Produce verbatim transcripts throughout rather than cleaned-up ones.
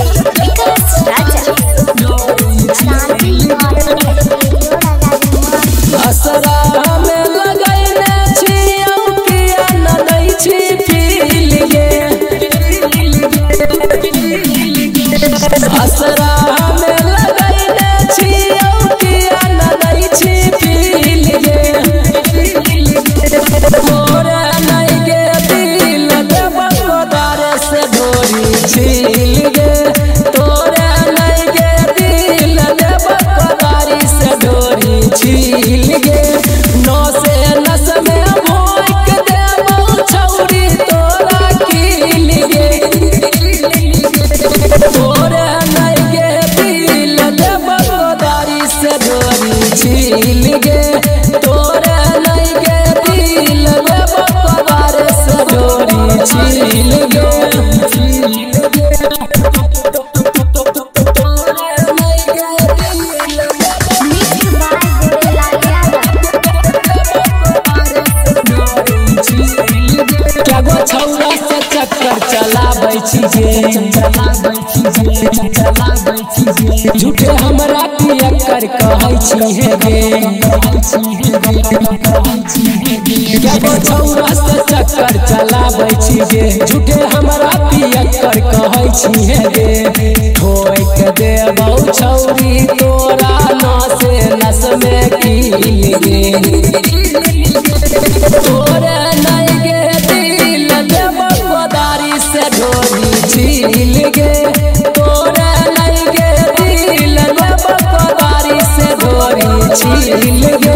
विकास राजा असरा में लगैने छी औकिया न दै छी फील गे असरा में लगैने छी औकिया न दै छी फील गे तोरे नहीं गे दिल देब गोदार से डोरी छील गे तोरे नहीं गे दिल देब गोदारी से डोरी छील गे नौ से नस में भोंक देबो छौरी तोरा कील गे तोरे नहीं गे दिल देब गोदारी से डोरी छील गे तोरे नहीं गे दिल देब गोदारी से डोरी छील गे केगो छौरा से चक्कर चलाबै छी गे झूठे हमरा पियक्कर कहै छी हे गे केगो छौरा से चक्कर चलाबै छी गे झूठे हमरा पियक्कर कहै छी हे गे ठोक देबौ छौरी तोरा नस नस में कील गे तोरे नहीं गे दिल देब गोदारी से डोरी छील गे तोरे नहीं गे दिल देब गोदारी से डोरी छील गे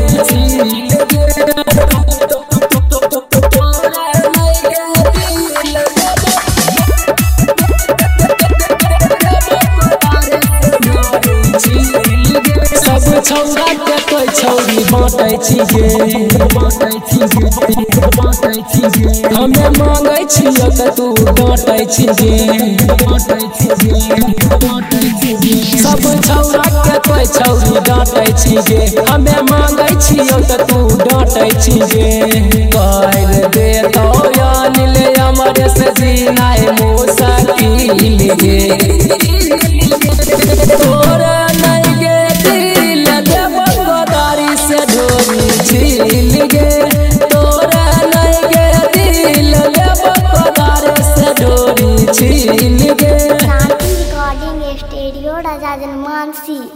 सब छौरा के कोई छौरी बाँटै छी गे हमे मांगै छियो त तू डाँटै छी गे सब छौरा के कोई छौरी डाँटै छी गे हमे मांगै छियो त तू डाँटै छी गे कर देतौ अनिल अमर से जीनाय मुश्किल गे तोरा नहीं गे दिल देब गोदारी से डोरी छील गे तोरा नहीं गे दिल देब गोदारी से डोरी छील गे रिकॉर्डिंग स्टूडियो राजा जनमानसी।